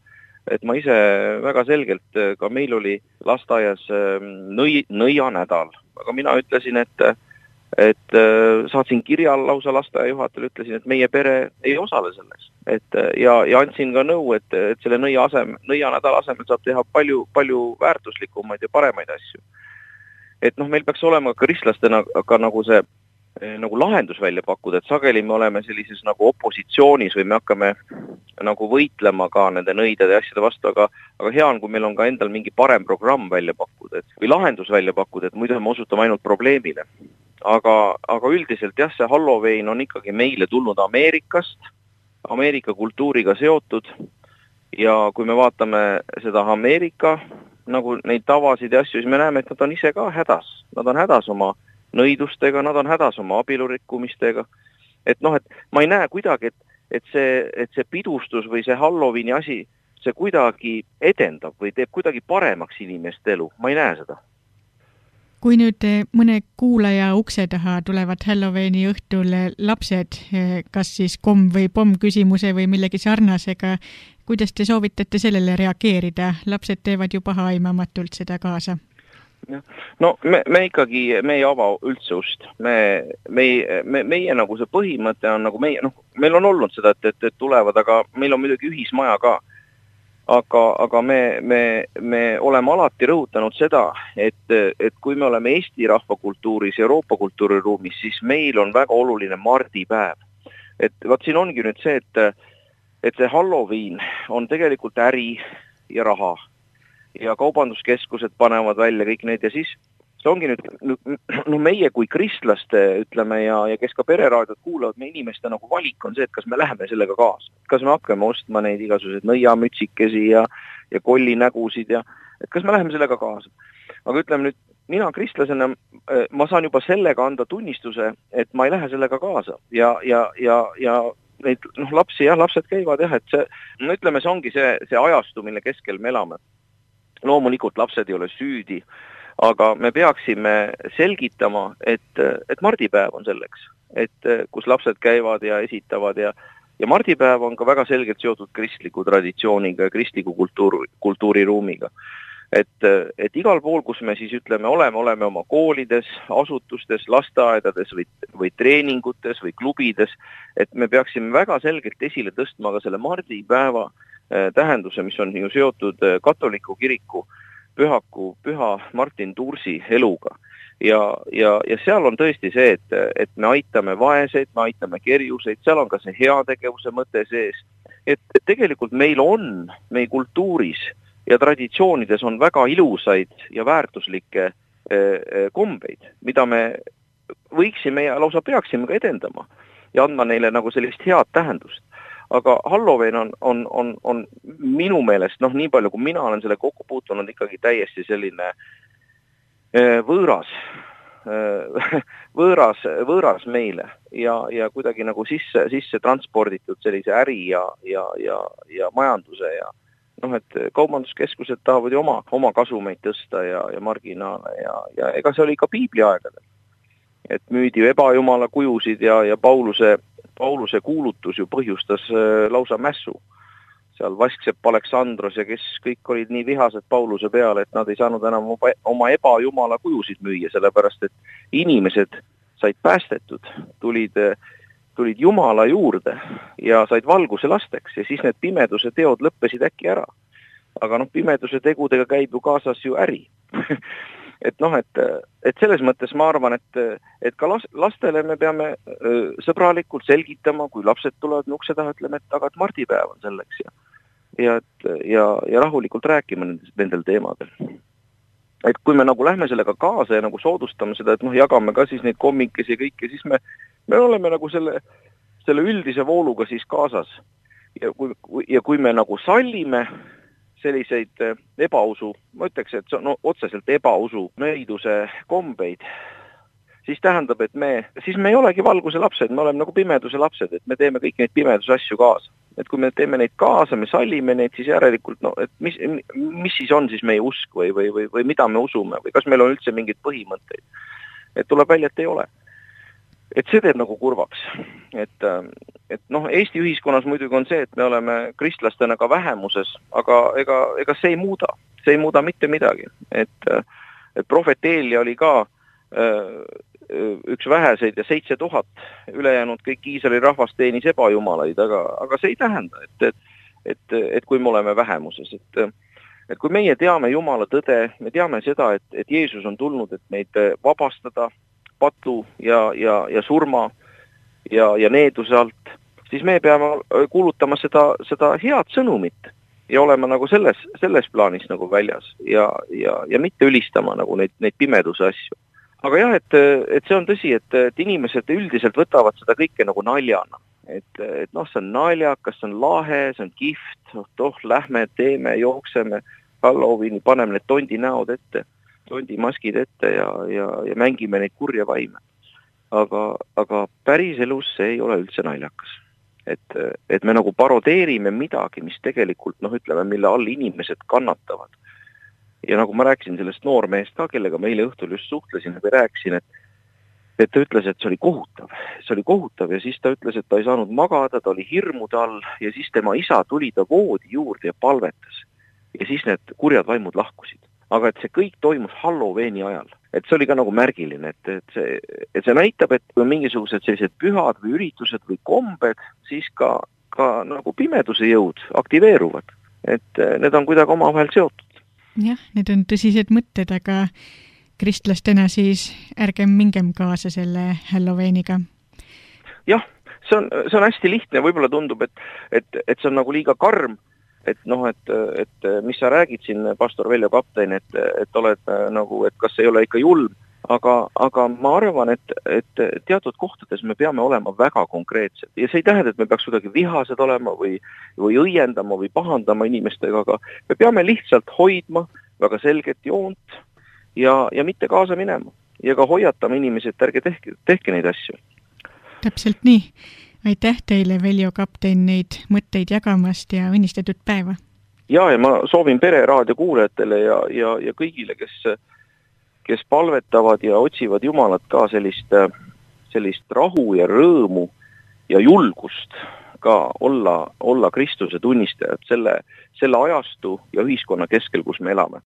et ma ise väga selgelt, ka meil oli lasteaias nõi, nõianädal, aga mina ütlesin, et, et saatsin kirja lausa lasteaiajuhatajale, ütlesin, et meie pere ei osale selles. Et, ja, ja andsin ka nõu, et, et selle nõia asem, nõianädala asemel saab teha palju, palju väärtuslikumaid ja paremaid asju. Et noh, meil peaks olema kristlastena ka nagu see nagu lahendus välja pakkuda, et sageli me oleme sellises nagu opositsioonis või me hakkame nagu võitlema ka nende nõidade ja asjade vastu, aga, aga hea on, kui meil on ka endal mingi parem programm välja pakkuda, et, või lahendus välja pakkuda, et muidu me osutame ainult probleemile. Aga, aga üldiselt jah, see Halloween on ikkagi meile tulnud Ameerikast, Ameerika kultuuriga seotud ja kui me vaatame seda Ameerika nagu neid tavasid ja asju, siis me näeme, et nad on ise ka hädas. Nad on hädas oma nõidustega, nad on hädas oma abielurikkumistega. Et noh, et ma ei näe kuidagi, et, et, see, et see pidustus või see Halloweeni asi, see kuidagi edendab või teeb kuidagi paremaks inimeste elu. Ma ei näe seda. Kui nüüd mõne kuulaja ukse taha tulevad Halloweeni õhtul lapsed, kas siis komm või pomm küsimuse või millegi sarnasega, kuidas te soovitate sellele reageerida? Lapsed teevad ju paha aimamatult seda kaasa. No me, me ikkagi, me ei ava üldse ust. Me, me, me, meie nagu see põhimõte on nagu meie, noh, meil on olnud seda, et, et, et tulevad, aga meil on muidugi ühismaja ka. Aga, aga me, me, me oleme alati rõhutanud seda, et, et kui me oleme Eesti rahvakultuuris, Euroopa kultuuriruumis, siis meil on väga oluline mardipäev. Et vaat siin ongi nüüd see, et, et see Halloween on tegelikult äri ja raha. Ja kaubanduskeskused panevad välja kõik need ja siis see ongi nüüd, no meie kui kristlaste, ütleme, ja, ja kes ka pereraadiot kuulavad, me inimeste nagu valik on see, et kas me läheme sellega kaasa. Kas me hakkame ostma neid igasuseid nõiamütsikesi ja, ja kollinägusid ja et kas me läheme sellega kaasa. Aga ütleme nüüd, mina kristlasena, ma saan juba sellega anda tunnistuse, et ma ei lähe sellega kaasa ja, ja, ja, ja neid noh, lapsi, jah, lapsed käivad jah, et see, no ütleme, see ongi see, see ajastu, mille keskel me elame. Loomulikult lapsed ei ole süüdi, aga me peaksime selgitama, et, et mardipäev on selleks, et kus lapsed käivad ja esitavad ja, ja mardipäev on ka väga selgelt seotud kristliku traditsiooniga ja kristliku kultuur, kultuuriruumiga. Et, et igal pool, kus me siis ütleme, oleme, oleme oma koolides, asutustes, lasteaedades või, või treeningutes või klubides, et me peaksime väga selgelt esile tõstma ka selle mardipäeva tähenduse, mis on ju seotud katoliku kiriku pühaku, püha Martin Tursi eluga. Ja, ja, ja seal on tõesti see, et, et me aitame vaeseid, me aitame kerjuseid, seal on ka see heategevuse mõte sees. Et, et tegelikult meil on, meie kultuuris ja traditsioonides on väga ilusaid ja väärtuslikke eh, kombeid, mida me võiksime ja lausa peaksime ka edendama ja andma neile nagu sellist head tähendust. Aga Halloween on, on, on, on minu meelest, noh, nii palju, kui mina olen selle kokku puutunud, ikkagi täiesti selline võõras, võõras, võõras meile ja, ja kuidagi nagu sisse, sisse transporditud sellise äri ja, ja, ja, ja majanduse ja noh, et kaubanduskeskused tahavad ju oma, oma kasumeid tõsta ja, ja marginaale ja, ja ega see oli ka piibli aegadel. Et müüdi ju ebajumala kujusid ja, ja Pauluse Pauluse kuulutus ju põhjustas lausa mässu. Seal Vasksepp Aleksandros ja kes kõik olid nii vihased Pauluse peale, et nad ei saanud enam oma ebajumala kujusid müüa, sellepärast et inimesed said päästetud, tulid, tulid Jumala juurde ja said valguse lasteks ja siis need pimeduse teod lõppesid äkki ära. Aga noh, pimeduse tegudega käib ju kaasas ju äri. Et noh, et, et selles mõttes ma arvan, et, et ka lastele me peame sõbralikult selgitama, kui lapsed tulevad nukse taha, ütleme, et aga et mardipäev on selleks ja, ja, ja, ja rahulikult rääkima nendel, nendel teemadel. Et kui me nagu lähme sellega kaasa ja nagu soodustame seda, et noh, jagame ka siis neid kommikesi ja kõike, siis me, me oleme nagu selle, selle üldise vooluga siis kaasas. Ja kui, ja kui me nagu sallime selliseid ebausu, ma ütleks, et see on no, otseselt ebausu nõiduse kombeid, siis tähendab, et me, siis me ei olegi valguse lapsed, me oleme nagu pimeduse lapsed, et me teeme kõik neid pimeduse asju kaasa. Et kui me teeme neid kaasa, me sallime neid, siis järelikult, no, et mis, mis siis on siis meie usk või, või, või, või mida me usume või kas meil on üldse mingid põhimõtteid. Et tuleb välja, et ei ole. Et see teeb nagu kurvaks. et, et noh, Eesti ühiskonnas muidugi on see, et me oleme kristlastena ka vähemuses, aga ega, ega see ei muuda, see ei muuda mitte midagi. Et, et prohvet Eelia oli ka üks väheseid ja seitse tuhat, ülejäänud kõik Iisraeli rahvast teenis ebajumalaid, aga, aga see ei tähenda, et, et, et, et kui me oleme vähemuses, et, et kui meie teame Jumala tõde, me teame seda, et, et Jeesus on tulnud, et meid vabastada patu ja, ja, ja surma ja, ja needuse alt, siis me peame kuulutama seda, seda head sõnumit ja olema nagu selles, selles plaanis nagu väljas ja, ja, ja mitte ülistama nagu neid, neid pimeduse asju. Aga jah, et, et see on tõsi, et, et inimesed üldiselt võtavad seda kõike nagu naljana. Et, et noh, see on naljakas, see on lahe, see on kihvt, oh, lähme, teeme, jookseme, Halloweeni, paneme need tondi näod ette, tondi maskid ette ja, ja, ja mängime neid kurja vaime. Aga, aga päris elus see ei ole üldse naljakas. Et, et me nagu parodeerime midagi, mis tegelikult, noh, ütleme, mille all inimesed kannatavad. Ja nagu ma rääkisin sellest noormehest ka, kellega ma eile õhtul just suhtlesin ja rääkisin, et, et ta ütles, et see oli kohutav. See oli kohutav ja siis ta ütles, et ta ei saanud magada, ta oli hirmude all ja siis tema isa tuli ta voodi juurde ja palvetas. Ja siis need kurjad vaimud lahkusid. Aga et see kõik toimus Halloweeni ajal. Et see oli ka nagu märgiline, et, et, see, et see näitab, et kui mingisugused sellised pühad või üritused või kombed, siis ka, ka nagu pimeduse jõud aktiveeruvad. Et need on kuidagi omavahel seotud. Jah, need on tõsised mõtted, aga kristlastena siis ärgem mingem kaasa selle Halloweeniga. Jah, see on, see on hästi lihtne, võib-olla tundub, et, et, et see on nagu liiga karm, et noh, et, et mis sa räägid siin, pastor Veljo Kaptein, et, et oled nagu, et kas ei ole ikka julm, aga, aga ma arvan, et, et teatud kohtades me peame olema väga konkreetsed ja see ei tähenda, et me peaks kuidagi vihased olema või, või õiendama või pahandama inimestega, aga me peame lihtsalt hoidma väga selget joont ja, ja mitte kaasa minema ja ka hoiatama inimesi, et ärge tehke, tehke neid asju. Täpselt nii. Aitäh teile, Veljo Kaptein, neid mõtteid jagamast ja õnnistatud päeva. Ja, ja ma soovin Pereraadio kuulajatele ja, ja, ja kõigile, kes kes palvetavad ja otsivad Jumalat ka sellist, sellist rahu ja rõõmu ja julgust ka olla, olla Kristuse tunnistajad selle, selle ajastu ja ühiskonna keskel, kus me elame.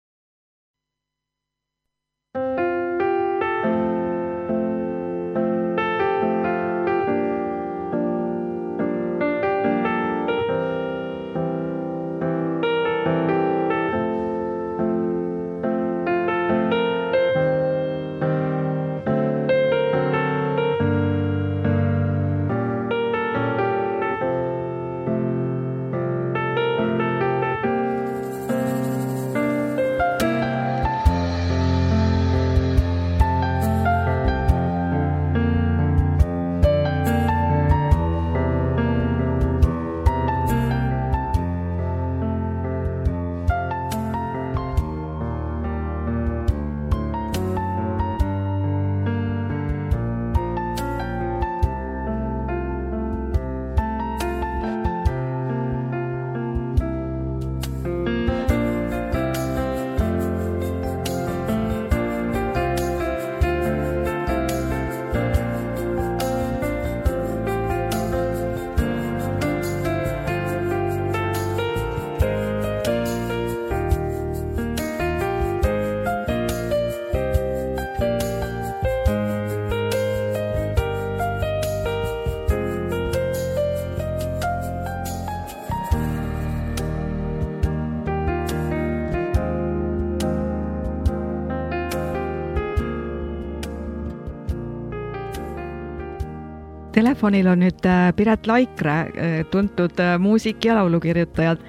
Telefonil on nüüd Piret Laikre, tuntud muusik- ja laulukirjutajad.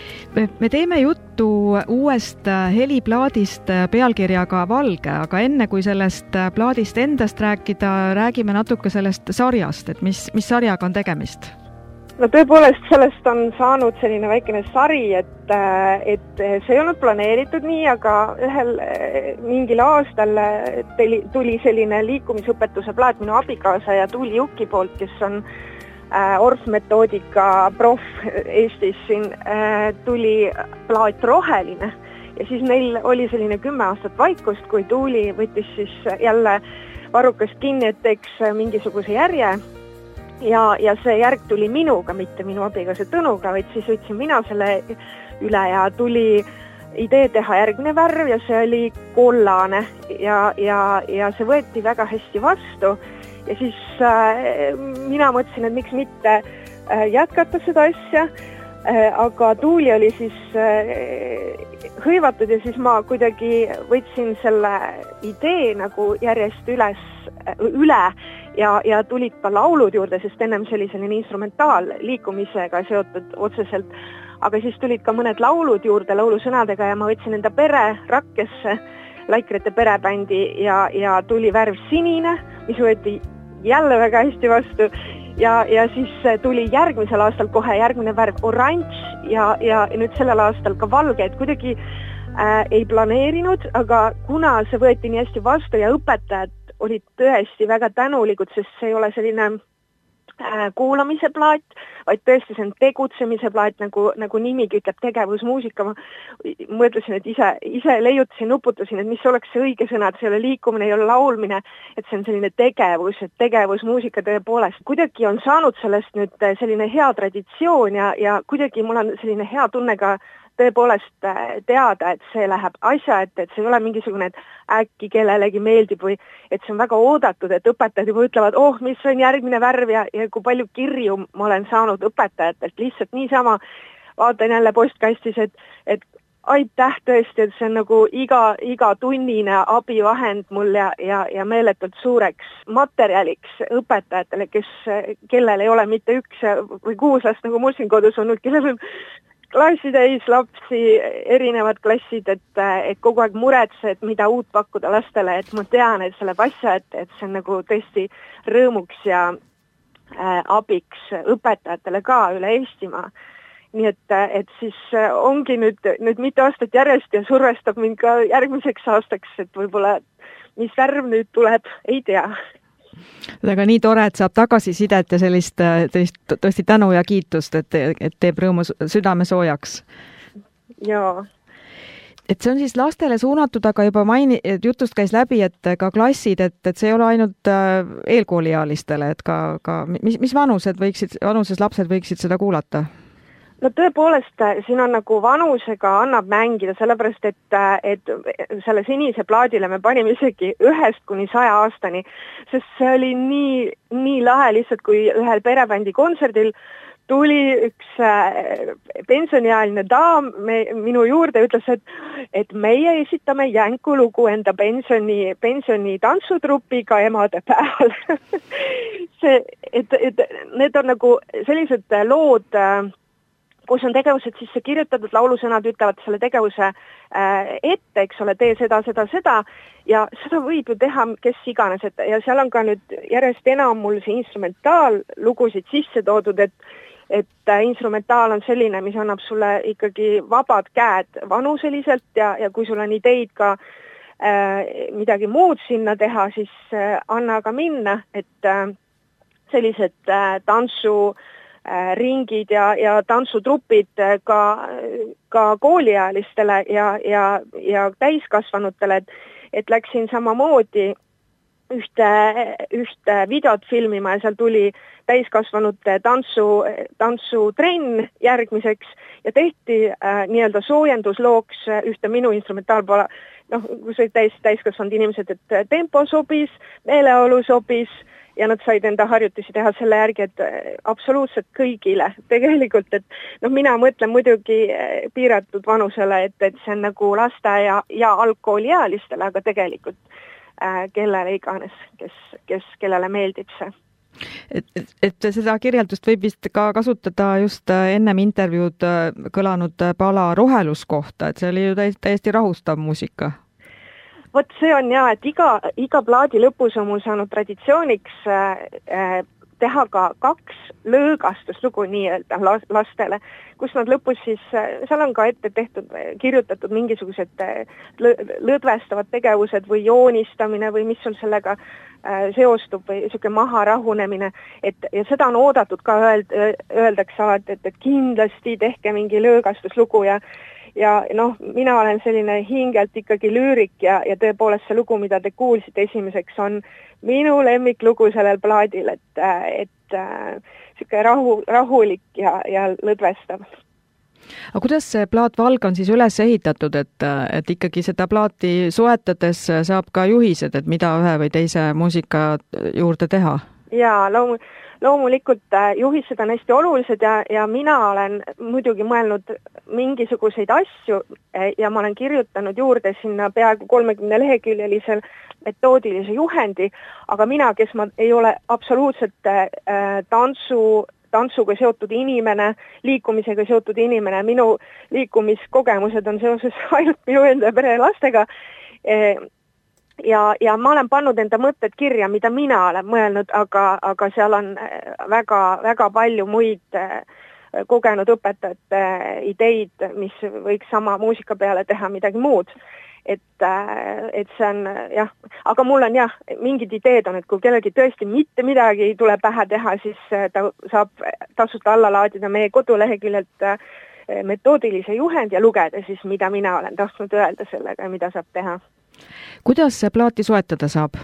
Me teeme juttu uuest heliplaadist pealkirjaga Valge, aga enne kui sellest plaadist endast rääkida, räägime natuke sellest sarjast, et mis, mis sarjaga on tegemist? No tõepoolest sellest on saanud selline väikene sari, et, et see ei olnud planeeritud nii, aga ühel mingil aastal tuli selline liikumisõpetuse plaat minu abikaasa ja Tuuli Jukki poolt, kes on orfmetoodika prof Eestis siin, tuli plaat Roheline ja siis meil oli selline kümme aastat vaikust, kui Tuuli võttis siis jälle varrukast kinni, et teeks mingisuguse järje ja, ja see järg tuli minuga, mitte minu abikaasa Tõnuga, vaid siis võtsin mina selle üle ja tuli idee teha järgmine värv ja see oli kollane ja, ja, ja see võeti väga hästi vastu ja siis äh, mina mõtlesin, et miks mitte äh, jätkata seda asja, äh, aga Tuuli oli siis äh, hõivatud ja siis ma kuidagi võtsin selle idee nagu järjest üles, äh, üle ja, ja tulid ka laulud juurde, sest ennem see oli selline instrumentaal liikumisega seotud otseselt. Aga siis tulid ka mõned laulud juurde laulusõnadega ja ma võtsin enda pere rakkesse, Laikrete perebändi ja, ja tuli värv sinine, mis võeti jälle väga hästi vastu ja, ja siis tuli järgmisel aastal kohe järgmine värv oranž ja, ja nüüd sellel aastal ka valge, et kuidagi äh, ei planeerinud, aga kuna see võeti nii hästi vastu ja õpetajad olid tõesti väga tänulikud, sest see ei ole selline kuulamise plaat, vaid tõesti see on tegutsemise plaat, nagu, nagu nimigi ütleb tegevusmuusika. Ma mõtlesin, et ise, ise leiutasin, nuputasin, et mis oleks see õige sõna, et see ei ole liikumine, ei ole laulmine, et see on selline tegevus, et tegevusmuusika tõepoolest. Kuidagi on saanud sellest nüüd selline hea traditsioon ja, ja kuidagi mul on selline hea tunne ka tõepoolest teada, et see läheb asja, et, et see ei ole mingisugune, et äkki kellelegi meeldib või et see on väga oodatud, et õpetajad juba ütlevad, oh, mis on järgmine värv ja, ja kui palju kirju ma olen saanud õpetajatelt, lihtsalt niisama vaatan jälle postkastis, et, et aitäh tõesti, et see on nagu iga, iga tunnine abivahend mul ja, ja, ja meeletult suureks materjaliks õpetajatele, kes, kellel ei ole mitte üks või kuus last, nagu mul siin kodus olnud, kellel on klassitäis lapsi, erinevad klassid, et, et kogu aeg muretsed, mida uut pakkuda lastele, et ma tean, et selle asja, et, et see on nagu tõesti rõõmuks ja äh, abiks õpetajatele ka üle Eestimaa. Nii et, et siis ongi nüüd, nüüd mitu aastat järjest ja survestab mind ka järgmiseks aastaks, et võib-olla mis värv nüüd tuleb, ei tea. Aga nii tore, et saab tagasisidet ja sellist, sellist tõesti tänu ja kiitust, et, et teeb rõõmu südame soojaks. Jaa. Et see on siis lastele suunatud, aga juba maini, jutust käis läbi, et ka klassid, et, et see ei ole ainult eelkooliealistele, et ka, ka mis, mis vanused võiksid, vanuses lapsed võiksid seda kuulata? No tõepoolest, siin on nagu vanusega annab mängida, sellepärast et, et selle sinise plaadile me panime isegi ühest kuni saja aastani, sest see oli nii, nii lahe lihtsalt, kui ühel perebändi kontserdil tuli üks pensioniealine daam me, minu juurde ja ütles, et, et meie esitame jänkulugu enda pensioni, pensioni tantsutrupiga emade päeval. see, et, et need on nagu sellised lood, kus on tegevused sisse kirjutatud, laulusõnad ütlevad selle tegevuse ette, eks ole, tee seda, seda, seda ja seda võib ju teha kes iganes, et ja seal on ka nüüd järjest enam mul see instrumentaallugusid sisse toodud, et, et instrumentaal on selline, mis annab sulle ikkagi vabad käed vanuseliselt ja, ja kui sul on ideid ka äh, midagi muud sinna teha, siis äh, anna ka minna, et äh, sellised äh, tantsu ringid ja, ja tantsutrupid ka, ka kooliealistele ja, ja, ja täiskasvanutele, et, et läksin samamoodi ühte, ühte videot filmima ja seal tuli täiskasvanute tantsu, tantsutrenn järgmiseks ja tehti äh, nii-öelda soojenduslooks ühte minu instrumentaalpoole, noh, kus olid täis, täiskasvanud inimesed, et tempo sobis, meeleolu sobis, ja nad said enda harjutusi teha selle järgi, et absoluutselt kõigile tegelikult, et noh, mina mõtlen muidugi piiratud vanusele, et, et see on nagu laste ja, ja algkooliealistele, aga tegelikult äh, kellele iganes, kes, kes, kellele meeldib see. Et, et seda kirjeldust võib vist ka kasutada just ennem intervjuud kõlanud pala Rohelus kohta, et see oli ju täiesti rahustav muusika. Vot see on jah, et iga, iga plaadi lõpus on mul saanud traditsiooniks äh, teha ka kaks lõõgastuslugu nii-öelda lastele, kus nad lõpus siis, seal on ka ette tehtud, kirjutatud mingisugused lõdvestavad tegevused või joonistamine või mis sul sellega äh, seostub või niisugune maha rahunemine, et ja seda on oodatud ka öeld, öeldakse alati, et, et kindlasti tehke mingi lõõgastuslugu ja ja noh, mina olen selline hingelt ikkagi lüürik ja, ja tõepoolest see lugu, mida te kuulsite esimeseks, on minu lemmiklugu sellel plaadil, et, et niisugune rahu, rahulik ja, ja lõdvestav. Aga kuidas see plaat Valg on siis üles ehitatud, et, et ikkagi seda plaati soetades saab ka juhised, et mida ühe või teise muusika juurde teha? Jaa, loomu, loomulikult juhised on hästi olulised ja, ja mina olen muidugi mõelnud mingisuguseid asju ja ma olen kirjutanud juurde sinna peaaegu kolmekümne leheküljelisel metoodilise juhendi, aga mina, kes ma ei ole absoluutselt äh, tantsu tantsuga seotud inimene, liikumisega seotud inimene, minu liikumiskogemused on seoses ainult minu enda pere lastega ja, ja ma olen pannud enda mõtted kirja, mida mina olen mõelnud, aga, aga seal on väga, väga palju muid kogenud õpetajate ideid, mis võiks sama muusika peale teha midagi muud. Et, et see on jah, aga mul on jah, mingid ideed on, et kui kellelgi tõesti mitte midagi ei tule pähe teha, siis ta saab tasuta alla laadida meie koduleheküljelt metoodilise juhend ja lugeda siis, mida mina olen tahtnud öelda sellega ja mida saab teha. Kuidas see plaati soetada saab?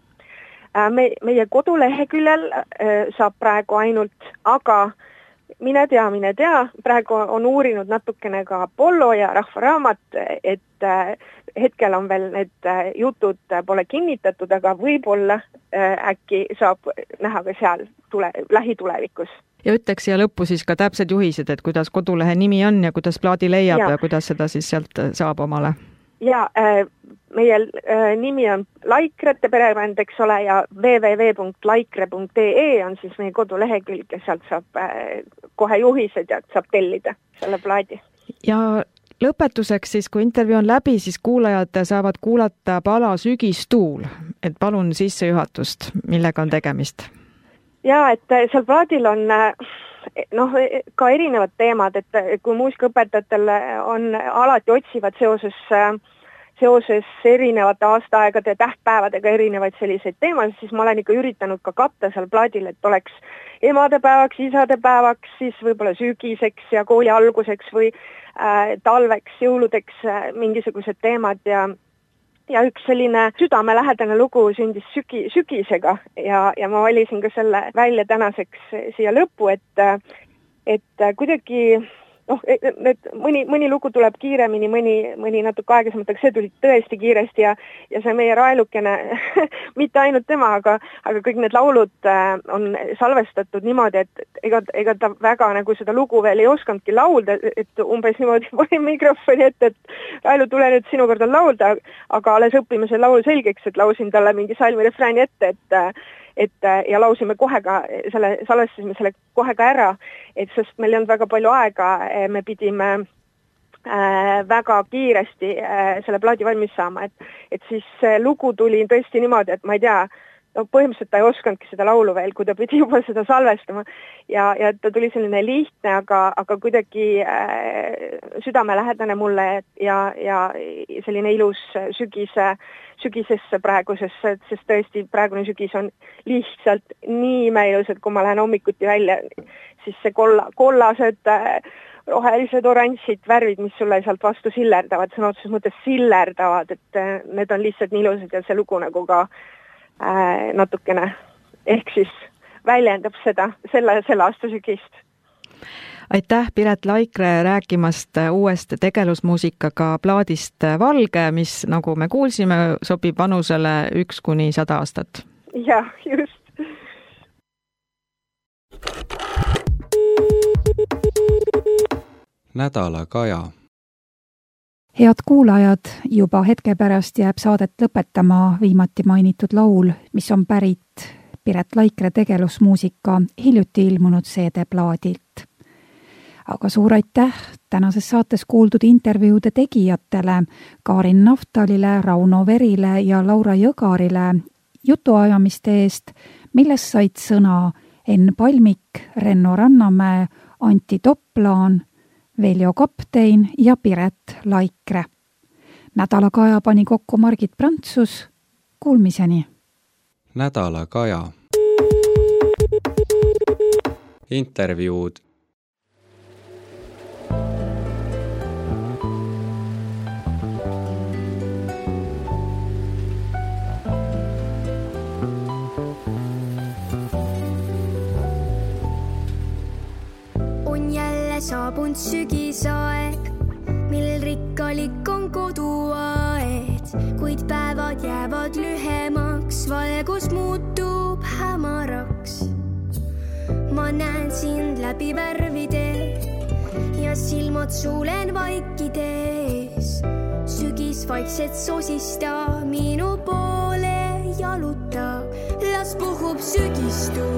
Me, meie koduleheküljel saab praegu ainult, aga mine tea, mine tea, praegu on uurinud natukene ka Apollo ja Rahvaraamat, et hetkel on veel need jutud pole kinnitatud, aga võib-olla äkki saab näha ka seal tule, lähitulevikus. Ja ütleks siia lõppu siis ka täpsed juhised, et kuidas kodulehe nimi on ja kuidas plaadi leiab ja, ja kuidas seda siis sealt saab omale? Ja meie nimi on Laikrete perekond, eks ole, ja w w w punkt laikre punkt e e on siis meie kodulehekülg ja sealt saab kohe juhised ja saab tellida selle plaadi. Ja lõpetuseks siis, kui intervjuu on läbi, siis kuulajad saavad kuulata pala Sügistuul, et palun sissejuhatust, millega on tegemist? Ja, et seal plaadil on noh, ka erinevad teemad, et kui muusikaõpetajatel on alati otsivad seoses, seoses erinevate aastaaegade ja tähtpäevadega erinevaid selliseid teemasid, siis ma olen ikka üritanud ka katta seal plaadil, et oleks emadepäevaks, isadepäevaks, siis võib-olla sügiseks ja kooli alguseks või äh, talveks, jõuludeks äh, mingisugused teemad ja Ja üks selline südamelähedane lugu sündis sügi, sügisega ja, ja ma valisin ka selle välja tänaseks siia lõppu, et, et kuidagi noh, et mõni, mõni lugu tuleb kiiremini, mõni, mõni natuke aeglasemalt, aga see tuli tõesti kiiresti ja, ja see meie raelukene, mitte ainult tema, aga, aga kõik need laulud on salvestatud niimoodi, et ega, ega ta väga nagu seda lugu veel ei oskanudki laulda, et umbes niimoodi panin mikrofoni ette, et Railu, tule nüüd sinu kord on laulda, aga alles õpime selle laulu selgeks, et lausin talle mingi salmi refrääni ette, et et ja lausime kohe ka, selle, salvestasime selle kohe ka ära, et sest meil ei olnud väga palju aega, me pidime äh, väga kiiresti äh, selle plaadi valmis saama, et, et siis lugu tuli tõesti niimoodi, et ma ei tea, no põhimõtteliselt ta ei oskanudki seda laulu veel, kui ta pidi juba seda salvestama ja, ja ta tuli selline lihtne, aga, aga kuidagi äh, südamelähedane mulle ja, ja selline ilus sügise sügisesse praegusesse, sest tõesti praegune sügis on lihtsalt nii imeilus, et kui ma lähen hommikuti välja, siis see kolla, kollased, rohelised, oranžid värvid, mis sulle sealt vastu sillerdavad, sõna otseses mõttes sillerdavad, et need on lihtsalt nii ilusad ja see lugu nagu ka äh, natukene ehk siis väljendab seda, selle, selle aasta sügist. Aitäh, Piret Laikre, rääkimast uuest tegelusmuusikaga plaadist Valge, mis, nagu me kuulsime, sobib vanusele üks kuni sada aastat. Jah, just. Nädala Kaja. Head kuulajad, juba hetke pärast jääb saadet lõpetama viimati mainitud laul, mis on pärit Piret Laikre tegelusmuusika hiljuti ilmunud C D-plaadilt. Aga suur aitäh tänases saates kuuldud intervjuude tegijatele, Karin Naftalile, Rauno Verile ja Laura Jõgarile jutuajamiste eest, milles said sõna Enn Palmik, Renno Rannamäe, Anti Toplaan, Veljo Kaptein ja Piret Laikre. Nädala Kaja pani kokku Margit Prantsus. Kuulmiseni. Nädala Kaja. Intervjuud. saabunud sügisaeg, mil rikkalik on koduaed, kuid päevad jäävad lühemaks, valgus muutub hämaraks. Ma näen sind läbi värvide ja silmad suulen vaikides. Sügis vaikselt sosista, minu poole jalutab, las puhub sügistu.